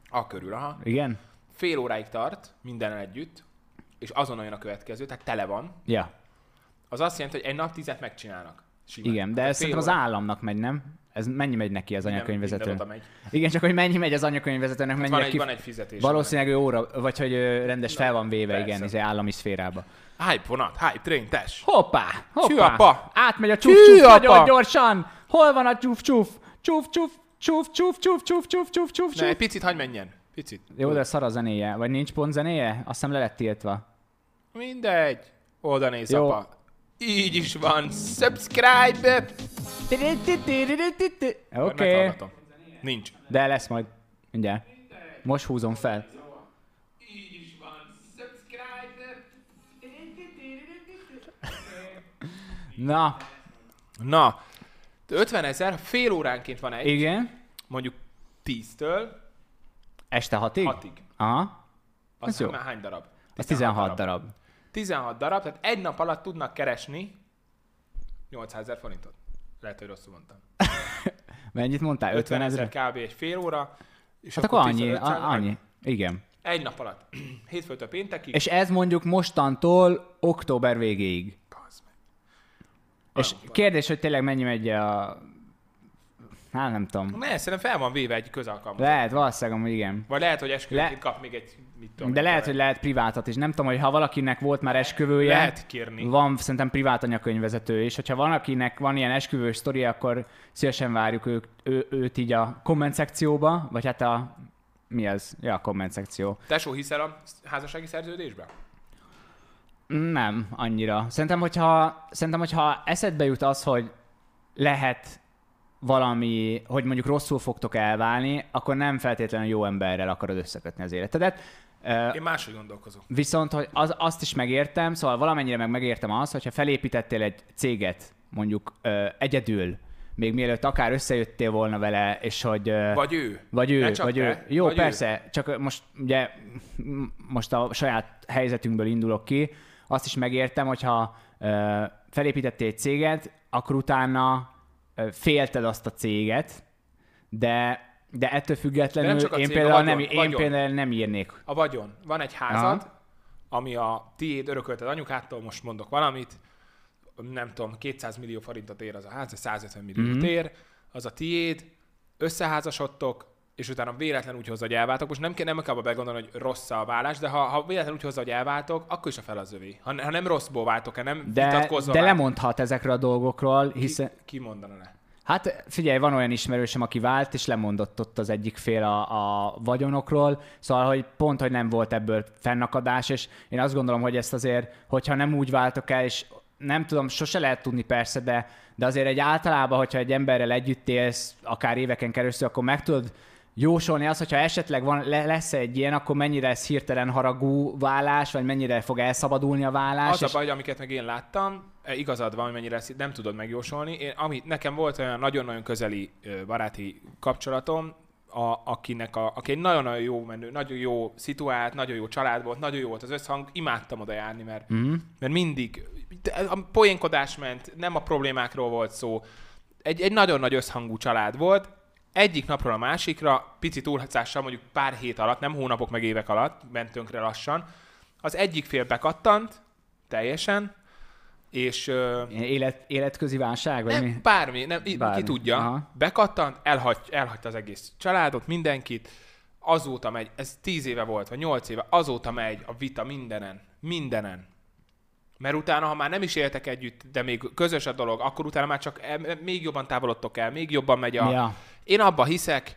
A körül, aha. Igen? Fél óráig tart, minden együtt, és azonnal jön a következő, tehát tele van. Ja. Az azt jelenti, hogy egy nap 10 megcsinálnak. Simán. Igen, de Tehát ez szerintem az államnak megy, nem? Ez mennyi megy neki az anyakönyvvezető? Minden oda megy. Igen, csak hogy mennyi megy az anyakönyvvezetőnek, mennyi Van egy fizetés. Valószínűleg ő óra, vagy hogy rendes fel van véve, igen, ez állami szférába. Hype vonat, hype train, tess. Hoppá! Csűapa! Átmegy a csuf-csuf nagyon gyorsan! Hol van a csuf-csuf? Csuf-csuf! Csuf-csuf! Ne, egy picit hagyj menjen. Picit. Jó, de szar a zenéje. Vagy nincs pont zenéje? Azt hiszem le lett tiltva. Mindegy. Oda néz, Jó. apa. Így is van. Subscribe! Oké. Meghallgatom. Nincs. De lesz majd. Mindjárt. Most húzom fel. Így is van. Subscribe! Na, 50 000, fél óránként van egy. igen. Mondjuk 10-től Este 6-ig? 6-ig. Aha. Az jó. már hány darab? Az 16 darab. 16 darab, tehát egy nap alatt tudnak keresni 800 000 forintot. Lehet, hogy rosszul mondtam. Mennyit mondtál? 50 000? kb. Egy fél óra. És Hát akkor 10-500 annyi. Igen. Egy nap alatt. Hétfőtől péntekig. És ez mondjuk mostantól október végéig. Bazd meg. És kérdés, hogy tényleg mennyi megy a... Hát nem tudom. Ne, szerintem fel van véve egy közalkalmazás. Lehet, valószínűleg, amúgy igen. Vagy lehet, hogy esküvőként kap még egy, mit tudom. De lehet, hogy lehet privátat is. Nem tudom, hogy ha valakinek volt már esküvője, Lehet kérni. van szerintem privát anyakönyvvezető, és hogyha valakinek van ilyen esküvős sztoria, akkor szívesen várjuk őt így a komment szekcióba, vagy hát a... Mi az? Ja, a komment szekció. Tesó, hiszel a házassági szerződésben? Nem, annyira. Szerintem, hogyha eszedbe jut az, hogy lehet valami, hogy mondjuk rosszul fogtok elválni, akkor nem feltétlenül jó emberrel akarod összekötni az életedet. Én máshogy gondolkozom. Viszont hogy azt is megértem, szóval valamennyire megértem azt, hogyha felépítettél egy céget, mondjuk egyedül, még mielőtt akár összejöttél volna vele, és hogy... Vagy ő. Vagy ő. Jó, vagy persze, ő. Csak most a saját helyzetünkből indulok ki. Azt is megértem, hogyha felépítettél egy céget, akkor utána félted azt a céget, de ettől függetlenül én például nem írnék. A vagyon. Van egy házad, ami a tiéd, örökölted anyukától, most mondok valamit, nem tudom, 200 millió forintot ér az a ház, 150 milliót ér, az a tiéd, összeházasodtok, és utána véletlen úgy hozza, hogy elváltok. Most nem kell begondolni, hogy rossz a válás, de ha véletlen úgy hozza, hogy elváltok, akkor is a fel az övé. Ha nem rosszból váltok, nem vitatkozva. De lemondhat ezekről a dolgokról, hiszen... Ki mondana le? Hát figyelj, van olyan ismerősöm, aki vált, és lemondott ott az egyik fél a vagyonokról, szóval, hogy pont, hogy nem volt ebből fennakadás, és én azt gondolom, hogy ezt azért, hogyha nem úgy váltok el, és nem tudom, sose lehet tudni persze, de azért egy általában, hogyha egy emberrel együtt élsz, akár éveken keresztül, akkor meg tudod jósolni azt, hogyha esetleg lesz egy ilyen, akkor mennyire lesz hirtelen haragú vállás, vagy mennyire fog elszabadulni a vállás. Az a baj, amiket meg én láttam, igazad van, hogy mennyire nem tudod megjósolni. Nekem volt olyan nagyon-nagyon közeli baráti kapcsolatom, aki egy nagyon-nagyon jó menő, nagyon jó szituált, nagyon jó család volt, nagyon jó volt az összhang, imádtam oda járni, mert mindig a poénkodás ment, nem a problémákról volt szó. Egy nagyon nagy összhangú család volt, egyik napról a másikra, pici túlhatszással, mondjuk pár hét alatt, nem hónapok meg évek alatt, ment tönkre lassan, az egyik fél bekattant, teljesen, és... életközi válság? Vagy nem, mi? Bármi, ki tudja. Aha. Bekattant, elhagyta az egész családot, mindenkit, azóta megy, ez 10 éve volt, vagy 8 éve, azóta megy a vita mindenen. Mert utána, ha már nem is éltek együtt, de még közös a dolog, akkor utána már csak még jobban távolodtok el, még jobban megy a... Ja. Én abba hiszek,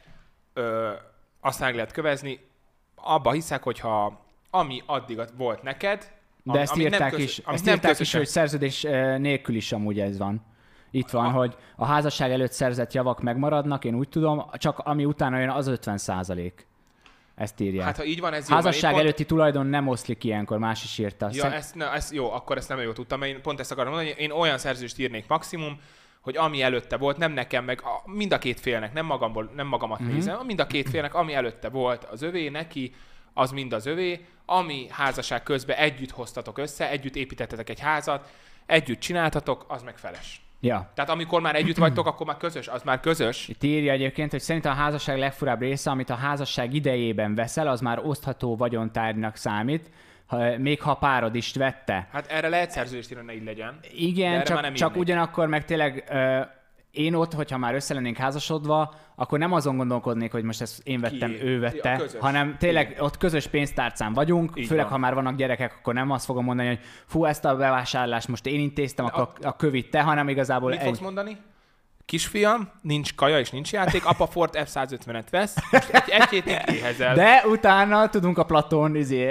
aztán lehet kövezni, abba hiszek, hogyha ami addig volt neked, de ezt írták is, hogy szerződés nélkül is amúgy ez van. Itt van, hogy a házasság előtt szerzett javak megmaradnak, én úgy tudom, csak ami utána jön, az 50%. Ezt írják. Hát ha így van, ez jó. Házasság előtti tulajdon nem oszlik ilyenkor, más is írta. Ja, ezt jó, akkor ezt nem jól tudtam, mert én pont ezt akarom mondani, én olyan szerződést írnék maximum, hogy ami előtte volt, nem nekem, meg mind a két félnek, nem magamat nézem, mind a két félnek, ami előtte volt az övé, neki, az mind az övé, ami házasság közben együtt hoztatok össze, együtt építettetek egy házat, együtt csináltatok, az meg feles. Ja. Tehát amikor már együtt vagytok, akkor már közös, az már közös. Itt írja egyébként, hogy szerintem a házasság legfurább része, amit a házasság idejében veszel, az már osztható vagyontárgynak számít, még ha a párod is vette. Hát erre lehet szerződést írni, ne így legyen. Igen, csak ugyanakkor meg tényleg én ott, hogyha már össze lennénk házasodva, akkor nem azon gondolkodnék, hogy most ezt én vettem, ő vette, hanem tényleg ott közös pénztárcán vagyunk, így főleg van. Ha már vannak gyerekek, akkor nem azt fogom mondani, hogy fú, ezt a bevásárlást most én intéztem, akkor a kövit te, hanem igazából mit fogsz mondani? Kisfiam, nincs kaja és nincs játék, apa Ford F-150-et vesz, most egy hétig éhezel. De utána tudunk a Platón,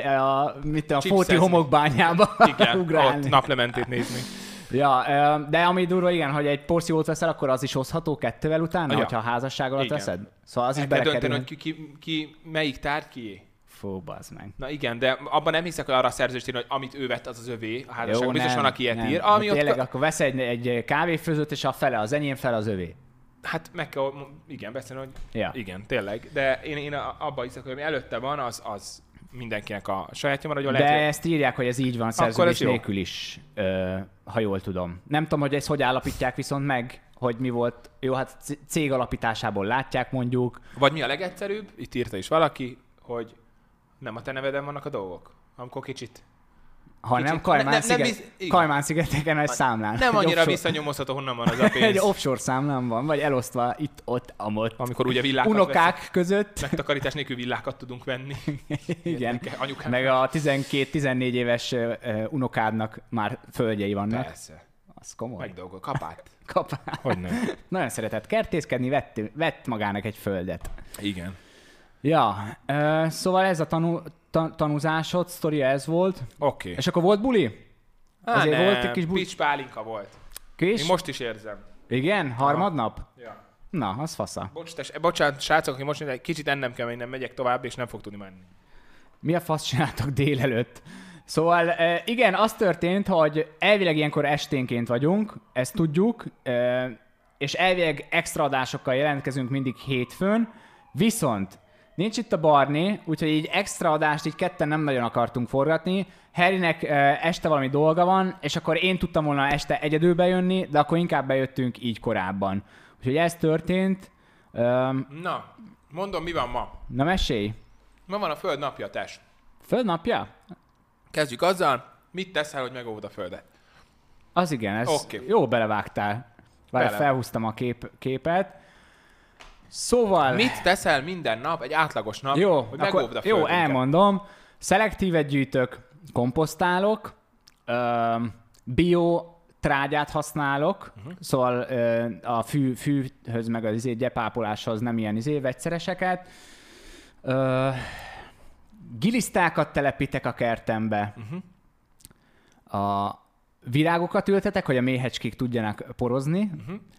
a Fóti homokbányába ugrálni. Ott naplementét nézni. Ja, de ami durva, igen, hogy egy porciót veszel, akkor az is hozható kettővel utána, hogyha a házasság alatt veszed? Szóval az is belekerül. Dönteni, hogy ki melyik tárgy kié. Fú, bazd meg. Na igen, de abban nem hiszek, hogy arra a szerződést írni, hogy amit ő vett, az az övé. A házasság biztos van, aki ilyet ír. Ami tényleg, akkor vesz egy kávéfőzőt, és a fele az enyém, fele az övé. Hát meg kell, igen, beszélni, hogy igen, tényleg. De én abban hiszek, hogy ami előtte van, az mindenkinek a sajátja maradjon. De ezt írják, hogy ez így van szerződés nélkül is, ha jól tudom. Nem tudom, hogy ezt hogy állapítják viszont meg, hogy mi volt. Jó, hát cég alapításából látják mondjuk. Vagy mi a legegyszerűbb, itt írta is valaki, hogy nem a te neveden vannak a dolgok, amikor kicsit. Ha nem Kajmán-szigeteken egy számlán. Nem annyira visszanyomozható, honnan van az a pénz. Egy offshore számlán van, vagy elosztva itt, ott, amott. Amikor ugye villákat unokák között. Megtakarítás nélkül villákat tudunk venni. Igen, meg a 12-14 éves unokádnak már földjei vannak. Persze. Az komoly. Meg dolgok, kapát. Hogy nem. Nagyon szeretett kertészkedni, vett magának egy földet. Igen. Ja, szóval ez a tanúzásod, sztoria ez volt. Oké. És akkor volt buli? Azért volt egy kis buli? Pics pálinka volt. Kis? Én most is érzem. Igen? Harmadnap? Ja. Na, az fasza. Bocsánat, srácok, hogy most egy kicsit ennem kell, hogy nem megyek tovább, és nem fog tudni menni. Mi a fasz csináltak délelőtt? Szóval igen, az történt, hogy elvileg ilyenkor esténként vagyunk, ezt tudjuk, és elvileg extra adásokkal jelentkezünk mindig hétfőn, viszont nincs itt a Barni, úgyhogy így extra adást így ketten nem nagyon akartunk forgatni. Harrynek este valami dolga van, és akkor én tudtam volna este egyedül bejönni, de akkor inkább bejöttünk így korábban. Úgyhogy ez történt. Na, mondom, mi van ma? Na, mesélj. Ma van a Föld napja, test. Föld napja? Kezdjük azzal, mit teszel, hogy megóvod a Földet? Az igen, ez jó belevágtál. Várj, felhúztam a képet. Szóval... Mit teszel minden nap, egy átlagos nap, hogy megóvd a Földünket? Jó, elmondom. Szelektívet gyűjtök, komposztálok, bio trágyát használok, szóval a fűhöz meg az gyepápoláshoz nem ilyen vegyszereseket. Gilisztákat telepítek a kertembe. A virágokat ültetek, hogy a méhecskék tudjanak porozni.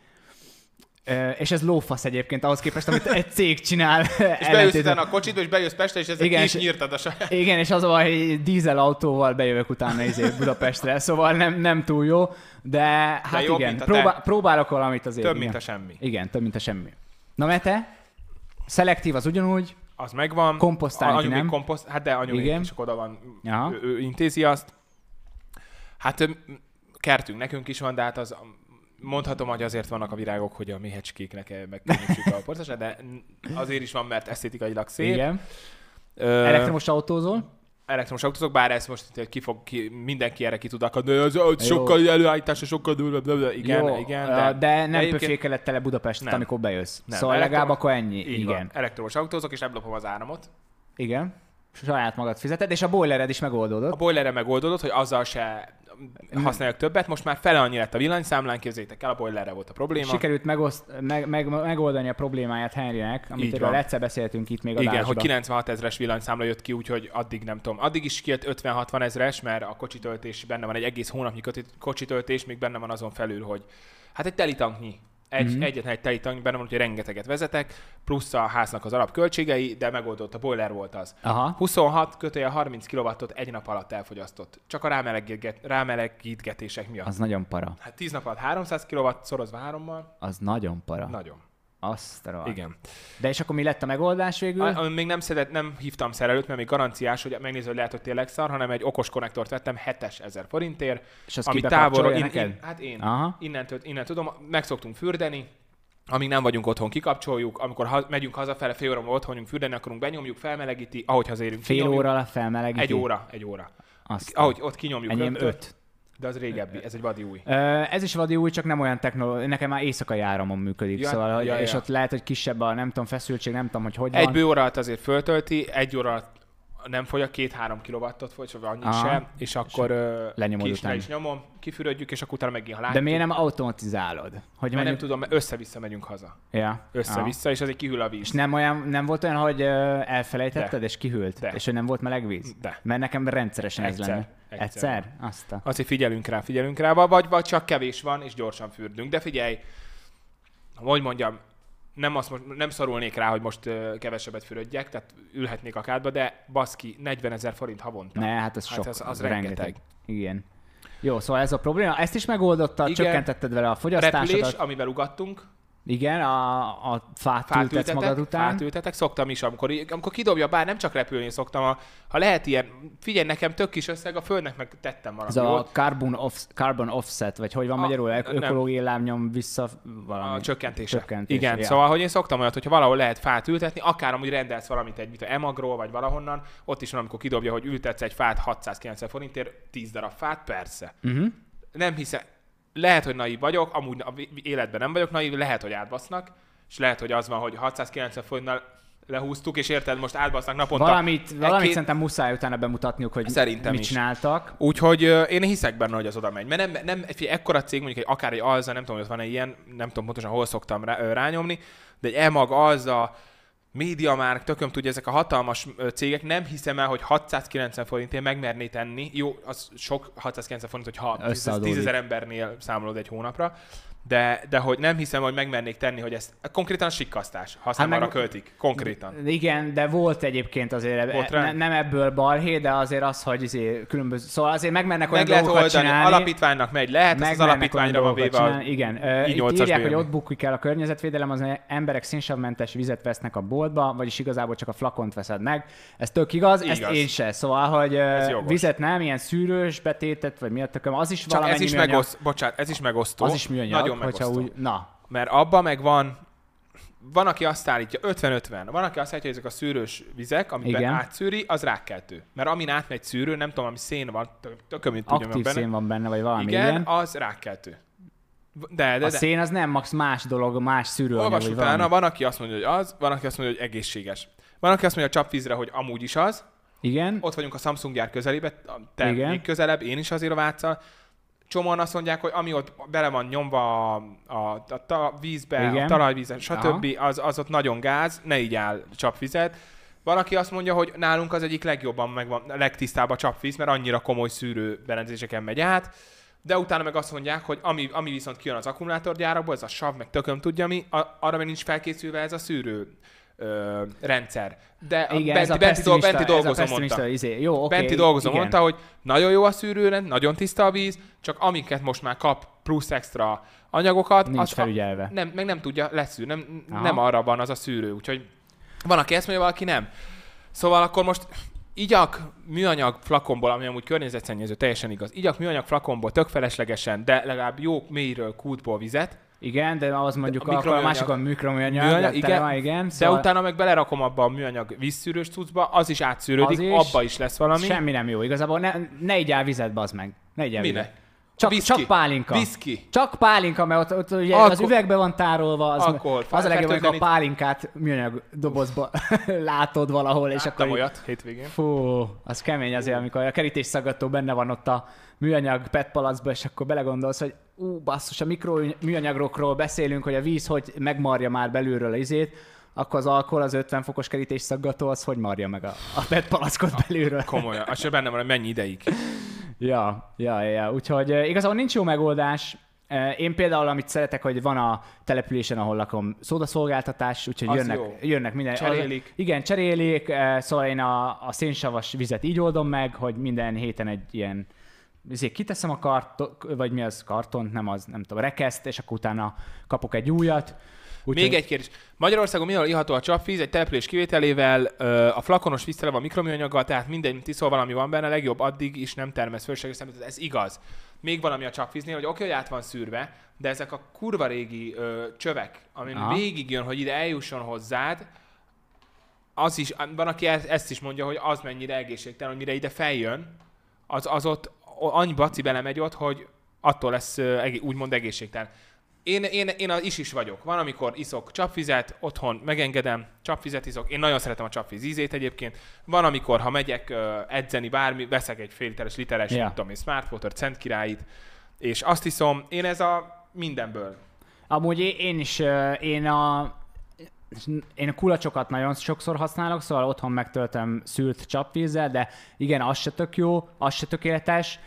És ez lófasz egyébként ahhoz képest, amit egy cég csinál. És bejössz utána a kocsidba, és bejössz Pestre, és ezzel ki is nyírtad a saját. Igen, és az a baj, hogy dízelautóval bejövök utána Budapestre, szóval nem túl jó, de hát jobb, igen, próbálok valamit azért. Több, mint a semmi. Igen, több, mint a semmi. Na, Mete? Szelektív az ugyanúgy. Az megvan. Komposztálni nem. Hát de anyumék is oda van. Ő intézi azt. Hát kertünk nekünk is van, de hát az... Mondhatom, hogy azért vannak a virágok, hogy a méhecskéknek megkönnyítsük a portását, de azért is van, mert esztétikailag szép. Igen. Elektromos autózol? Elektromos autózok, bár ez most mindenki erre ki tud akadni, az sokkal előállítása, sokkal durvább. Igen, de nem pöfékeled tele Budapestet, amikor bejössz. Nem. Szóval legalább akkor ennyi. Igen. Elektromos autózok, és eblopom az áramot. Igen. Saját magad fizeted, és a boilered is megoldódott. A boilerre megoldódott, hogy azzal se használjuk többet. Most már fele annyi lett a villanyszámlán, képzeljétek el, a boilerre volt a probléma. Sikerült megoldani a problémáját Henrynek, amit erről egyszer beszéltünk itt még adásban. Igen, hogy 96 ezres villanyszámla jött ki, úgyhogy addig nem tudom. Addig is kijött 50-60 ezres, mert a kocsitöltés benne van, egy egész hónapnyi kocsitöltés, még benne van azon felül, hogy hát egy telitanknyi. Egyetlen egy telitanknyi benne van, hogy rengeteget vezetek, plusz a háznak az alapköltségei, de megoldott, a boiler volt az. 26-30 kW-ot egy nap alatt elfogyasztott. Csak a rámelegítgetések miatt. Az nagyon para. Hát 10 nap alatt 300 kW szorozva 3-mal. Az nagyon para. Nagyon. Azt a rohadt. Igen. De és akkor mi lett a megoldás végül? Még nem hívtam szerelőt, mert még garanciás, hogy megnézed, hogy lehet, hogy tényleg szar, hanem egy okos konnektort vettem 7000 forintért. És azt ami kibekapcsolja távolról, neked? hát én. Aha. Innen tudom, meg szoktunk fürdeni, amíg nem vagyunk otthon, kikapcsoljuk, amikor megyünk hazafele, fél óra otthon vagyunk fürdeni, akarunk benyomjuk, felmelegíti, ahogy hazérünk. Fél óra alatt felmelegíti? Egy óra. Azt Ahogy ott kinyomjuk. Enyém rögtön. 5. De az régebbi, ez egy vadi új. Ez is vadi új, csak nem olyan technológia. Nekem már éjszakai áramon működik, Ja, szóval, ja, és ja. ott lehet, hogy kisebb a, nem tudom, feszültség, nem tudom, hogy Egy van. bőóra alatt azért föltölti, egy óra alatt nem fogy a 2-3 kilowattot fogy, vagy annyit Aha. sem, és akkor lenyomod le utána. is nyomom, kifürödjük, és akkor utána megint, ha De látjuk. miért nem automatizálod? Hogy Mert nem tudom, mert össze-vissza megyünk haza. Ja. Össze-vissza, és azért kihűl a víz. És nem volt olyan, hogy elfelejtetted, és kihűlt? De. És hogy nem volt meleg víz? De. Mert nekem rendszeresen ez Egyszer. lenne. Egyszer? Azt a... Azért figyelünk rá, vagy csak kevés van, és gyorsan fürdünk. De figyelj, hogy mondjam, nem szorulnék rá, hogy most kevesebbet fürödjek, tehát ülhetnék a kádba, de baszki, 40 000 forint havonta. Ne, hát ez sok. Az rengeteg. Igen. Jó, szóval ez a probléma. Ezt is megoldotta, Igen. csökkentetted vele a fogyasztásodat. Repülés, amivel ugattunk. Igen, a fát ültetsz magad után. Fát ültetek, szoktam is, amikor kidobja, bár nem csak repülni szoktam, ha lehet ilyen, figyelj, nekem tök kis összeg, a földnek meg tettem valami Ez a jót. carbon offset, vagy hogy van magyarul? Ökológiai lábnyom vissza valami. A csökkentése. Csökkentés, Igen, ja. szóval, hogy én szoktam olyat, hogyha valahol lehet fát ültetni, akár amúgy rendelsz valamit egy Emagról, vagy valahonnan, ott is van, amikor kidobja, hogy ültetsz egy fát 690 forintért, 10 darab fát, persze. Nem hiszem, lehet, hogy naív vagyok, amúgy életben nem vagyok naív, lehet, hogy átbasznak, és lehet, hogy az van, hogy 690 forintnál lehúztuk, és érted, most átbasznak naponta. Valamit szerintem muszáj utána bemutatniuk, hogy Szerintem mit is. csináltak. Úgyhogy én hiszek benne, hogy az oda megy. Mert nem ekkora cég, mondjuk akár egy Alza, nem tudom, hogy ott van-e ilyen, nem tudom pontosan hol szoktam rányomni, de egy Emag, Alza, MediaMarkt, tököm tudja, ezek a hatalmas cégek, nem hiszem el, hogy 690 forintért megmerné tenni. Jó, az sok 690 forint, hogyha 10 000 embernél számolod egy hónapra, de hogy nem hiszem, hogy megmernék tenni, hogy ez konkrétan a sikkasztás, ha aztán arra költik. Konkrétan. Igen, de volt egyébként azért, Volt nem ebből balhé, de azért az, hogy különböző, szóval azért megmennek olyan meg lehet dolgokat oldani, csinálni. Alapítványnak megy, lehet, ez az alapítványra van véve. Igen, itt írják, hogy ott bukik el a környezetvédelem, az emberek szénsavmentes vizet vesznek a boltba, vagyis igazából csak a flakont veszed meg. Ez tök igaz, ezt én se. Szóval, hogy vizet nem, ilyen szűrős betétet, vagy mi a tököm, az is csak valamennyi műanyag. ez is megosztó. Az is műanyag, nagyon hogyha megosztó. úgy, na. Mert abban meg van, aki azt állítja, 50-50, van, aki azt állítja, hogy ezek a szűrős vizek, amiben átszűri, az rákkeltő. Mert amin átmegy szűrő, nem tudom, ami szén van, tökömét tudja aktív szén van benne, vagy valami. Igen, az rákkeltő. De. A szén az nem max más dolog, más szűrőanyag, Olvas vagy utána, valami. van, aki azt mondja, hogy az, van, aki azt mondja, hogy egészséges. Van, aki azt mondja a csapvízre, hogy amúgy is az. Igen. Ott vagyunk a Samsung gyár közelébe, te még közelebb, én is azért a Váccal. Csomóan azt mondják, hogy ami ott bele van nyomva a vízbe, a talajvízbe, stb., az ott nagyon gáz, ne így áll csapvizet. Van, aki azt mondja, hogy nálunk az egyik legjobban megvan, a legtisztább a csapvíz, mert annyira komoly szűrő berendezéseken megy át. De utána meg azt mondják, hogy ami viszont kijön az akkumulátorgyárakból, ez a sav, meg tököm tudja mi, arra még nincs felkészülve ez a szűrő rendszer. De igen, Benti dolgozó mondta. Jó, okay, Benti dolgozó mondta, hogy nagyon jó a szűrőrend, nagyon tiszta a víz, csak amiket most már kap plusz extra anyagokat, nincs felügyelve. Meg nem tudja leszűrni, nem arra van az a szűrő. Úgyhogy van, aki ezt mondja, valaki nem. Szóval akkor most igyak műanyag flakonból, ami amúgy környezetszennyező, teljesen igaz. Igyak műanyag flakonból tök feleslegesen, de legalább jó mélyről kútból vizet. Igen, de az mondjuk a másikon mikroműanyag, igen. De utána meg belerakom abba a műanyag vízszűrős cuccba, az is átszűrődik, abba is lesz valami. Semmi nem jó. Igazából ne igyál vizet, bazd meg. Ne igyál vizet. Csak pálinka. Whisky. Csak pálinka, mert ott ugye az üvegbe van tárolva, az a legjobb, amikor a pálinkát műanyag dobozba látod valahol, és akkor... olyat hétvégén. Fú, az kemény azért, amikor a kerítésszaggató benne van ott a műanyag PET palacba, és akkor belegondolsz, hogy basszus, a mikroműanyagokról beszélünk, hogy a víz hogy megmarja már belülről az izét, akkor az alkohol, az 50 fokos kerítésszaggató, az hogy marja meg a PET palackot belülről. Komolyan, az sem benne van, hogy mennyi ideig. Ja. Úgyhogy igazából nincs jó megoldás. Én például, amit szeretek, hogy van a településen, ahol lakom, szódaszolgáltatás, úgyhogy jönnek minden. Cserélik. Igen, cserélik, szóval én a szénsavas vizet így oldom meg, hogy minden héten egy ilyen kiteszem a vagy mi az, kartont, nem tudom, rekeszt, és akkor utána kapok egy újat. Még egy kérdés. Magyarországon mindenhol iható a csapvíz, egy település kivételével, a flakonos víz tele van mikroműanyaggal, tehát minden tiszol valami van benne, legjobb addig is nem termesz fölösleges szemetet. Ez igaz. Még valami a csapvíznél, hogy oké, hogy át van szűrve, de ezek a kurva régi csövek, amin végig jön, hogy ide eljusson hozzád, az is, van, aki ezt is mondja, hogy az mennyire egészségtelen, hogy mire ide feljön, az ott annyi baci belemegy ott, hogy attól lesz úgymond egészségtelen. Én is vagyok. Van, amikor iszok csapvizet, otthon megengedem, csapvizet iszok. Én nagyon szeretem a csapvíz ízét egyébként. Van, amikor, ha megyek edzeni bármi, veszek egy fél literes, nem tudom én, Smart Water, Szent Királyit, és azt iszom, én ez a mindenből. Amúgy én a kulacsokat nagyon sokszor használok, szóval otthon megtöltöm szűrt csapvízzel, de igen, az se tök jó, az se tökéletes.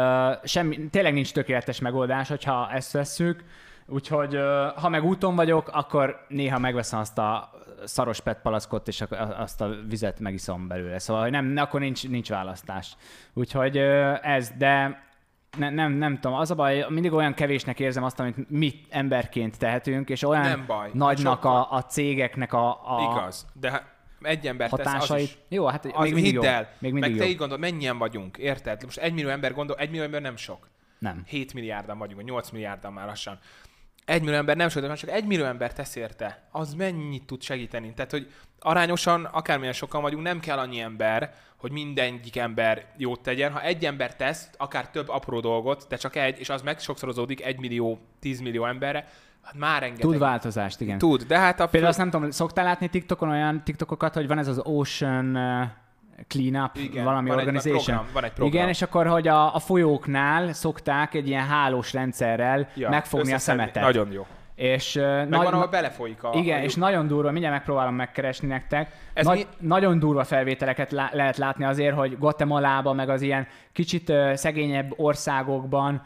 Tényleg nincs tökéletes megoldás, hogyha ezt vesszük. Úgyhogy ha meg úton vagyok, akkor néha megveszem azt a szaros PET palackot, és azt a vizet megiszom belőle. Szóval akkor nincs választás. Úgyhogy ez, de nem tudom, az a baj, mindig olyan kevésnek érzem azt, amit mi emberként tehetünk, és olyan nagynak a cégeknek Igaz, de egy ember hatásait. Tesz, az is, jó, hát az még mindig hidd el, még mindig meg te jó. így gondolod, mennyien vagyunk, érted? Most 1 millió ember gondol, 1 millió ember nem sok. Nem. 7 milliárdan vagyunk, vagy 8 milliárdan már lassan. 1 millió ember nem sok, de csak 1 millió ember tesz érte. Az mennyit tud segíteni? Tehát, hogy arányosan, akármilyen sokan vagyunk, nem kell annyi ember, hogy mindegyik ember jót tegyen. Ha egy ember tesz, akár több apró dolgot, de csak egy, és az meg sokszorozódik 1 millió, 10 millió emberre, hát már rengeteg. Tud változást, igen. Tud, de hát például azt nem tudom, szoktál látni TikTokon olyan TikTokokat, hogy van ez az Ocean Cleanup, igen, valami organization. Van egy program. Igen, és akkor, hogy a folyóknál szokták egy ilyen hálós rendszerrel megfogni a szemetet. Nagyon jó. És van, ahol belefolyik igen, és nagyon durva, mindjárt megpróbálom megkeresni nektek. Nagyon durva felvételeket lehet látni azért, hogy Guatemalában, meg az ilyen kicsit szegényebb országokban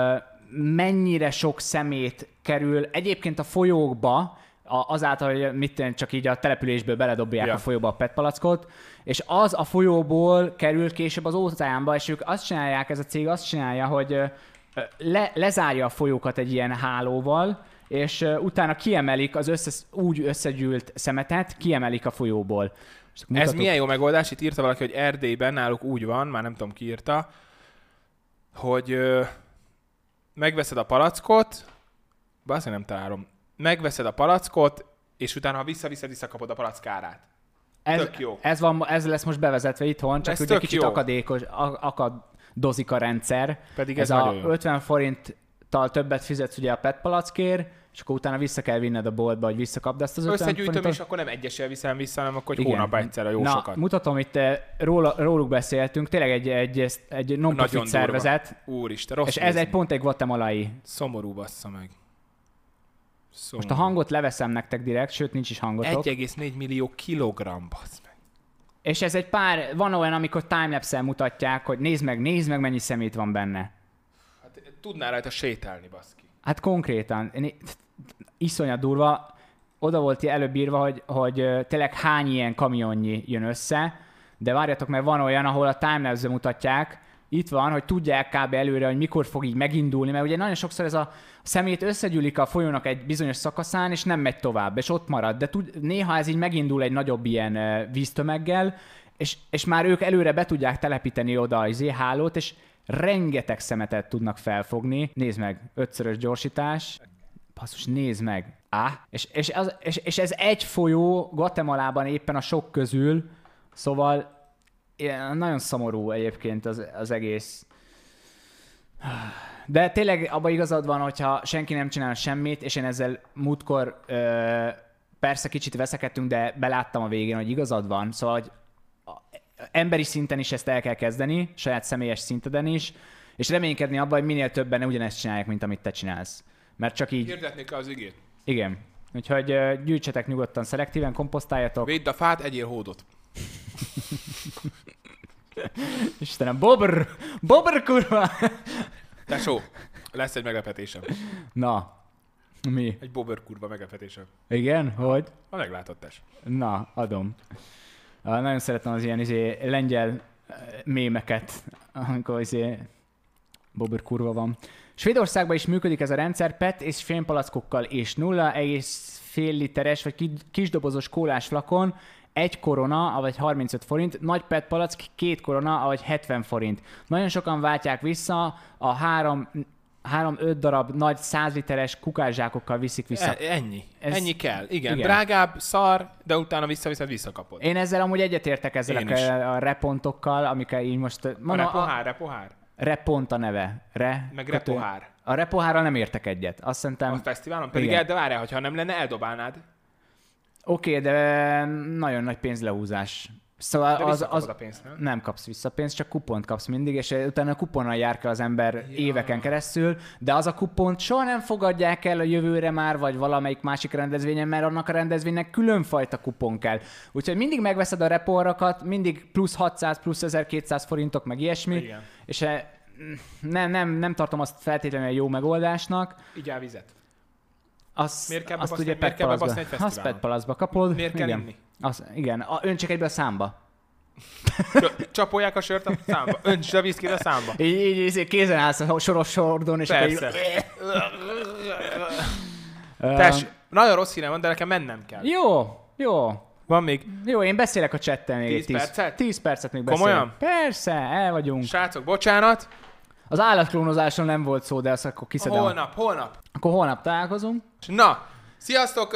mennyire sok szemét kerül egyébként a folyókba, azáltal, hogy csak így a településből beledobják a folyóba a PET palackot, és az a folyóból kerül később az óceánba, és ők azt csinálják, ez a cég azt csinálja, hogy lezárja a folyókat egy ilyen hálóval, és utána kiemelik az úgy összegyűlt szemetet, kiemelik a folyóból. Ez milyen jó megoldás, itt írta valaki, hogy Erdélyben náluk úgy van, már nem tudom ki írta, hogy megveszed a palackot, azt nem találom, megveszed a palackot, és utána, ha visszakapod a palack árát. Tök jó. Ez lesz most bevezetve itthon, csak ugye kicsit akadozik a rendszer. Pedig ez a 50 forinttal többet fizetsz ugye a PET palackért, és akkor utána vissza kell vinned a boltba, hogy visszakapd ezt az 50 összegyűjtöm, forintot. és akkor nem egyesével viszem vissza, hanem akkor egy hónapban egyszer a jó sokat. Mutatom, itt róluk beszéltünk, tényleg egy non-profit szervezet. Úristen, rossz. És ez pont egy guatemalai. Szomorú, bassza meg. Most a hangot leveszem nektek direkt, sőt nincs is hangotok. 1,4 millió kilogramm, bassz meg. És ez van olyan, amikor timelapse-el mutatják, hogy nézd meg, mennyi szemét van benne. Hát tudnál rajta sétálni, baszki. Hát konkrétan, iszonyat durva, oda volt előbb írva, hogy tényleg hány ilyen kamionnyi jön össze, de várjatok, mert van olyan, ahol a timelapse mutatják, itt van, hogy tudják kb. Előre, hogy mikor fog így megindulni, mert ugye nagyon sokszor ez a szemét összegyűlik a folyónak egy bizonyos szakaszán, és nem megy tovább, és ott marad. De néha ez így megindul egy nagyobb ilyen víztömeggel, és már ők előre be tudják telepíteni oda a hálót, és rengeteg szemetet tudnak felfogni. Nézd meg, 5-szörös gyorsítás. Basszus, nézd meg. És ez egy folyó Guatemalában éppen a sok közül, szóval nagyon szomorú egyébként az egész. De tényleg abban igazad van, hogyha senki nem csinál semmit, és én ezzel múltkor persze kicsit veszekedtünk, de beláttam a végén, hogy igazad van. Szóval, hogy emberi szinten is ezt el kell kezdeni, saját személyes szinteden is, és reménykedni abban, hogy minél többen ugyanezt csinálják, mint amit te csinálsz. Mert csak így... Hirdetnék az igét. Igen. Úgyhogy gyűjtsetek nyugodtan, szelektíven, komposztáljatok. Védd a fát, egyél hódot. Istenem, bobr kurva! Tesó, lesz egy meglepetésem. Na, mi? Egy bobr kurva meglepetésem. Igen? Hogy? Ha meglátod, tes. Na, adom. Nagyon szeretem az ilyen lengyel mémeket, amikor bobr kurva van. Svédországban is működik ez a rendszer, PET és fémpalackokkal és 0,5 fél literes vagy kisdobozos kólás flakon, 1 korona, avagy 35 forint, nagy PET palack 2 korona, avagy 70 forint. Nagyon sokan váltják vissza, a 3-5 darab nagy 100 literes kukászsákokkal viszik vissza. Ennyi. Ennyi kell. Igen. Drágább, szar, de utána visszakapod. Én ezzel amúgy egyetértek ezzel a repontokkal, amikkel így most... Repohár. Repont a neve. Meg repohár. A repohárral nem értek egyet. Azt szerintem... A fesztiválon? Pedig de várjál, hogyha nem lenne, eldobálnád. Oké, de nagyon nagy pénzlehúzás. Szóval de visszakapod a pénzt, nem kapsz vissza pénzt, csak kupont kapsz mindig, és utána a kuponnal jár kell az ember éveken keresztül, de az a kupont soha nem fogadják el a jövőre már, vagy valamelyik másik rendezvényen, mert annak a rendezvénynek különfajta kupon kell. Úgyhogy mindig megveszed a repórakat, mindig plusz 600, plusz 1200 forintok, meg ilyesmi, igen. És nem tartom azt feltétlenül egy jó megoldásnak. Igyál vizet. Miért kell bebaszni egy fesztiválon? Azt PET palacba kapod. Miért kell inni? Igen, öntsek egyből a számba. Csapolják a sört a számba. Önts a viszkit a számba. Így kézen állsz a soros sordon, és persze. Tess, nagyon rossz hírem van, de nekem mennem kell. Jó. Van még? Jó, én beszélek a chatten még 10 percet? 10 percet még beszélek. Komolyan? Persze, el vagyunk. Srácok, bocsánat. Az állatklónozásról nem volt szó, de azt akkor kiszedem. Holnap. Akkor holnap találkozunk. Na, sziasztok!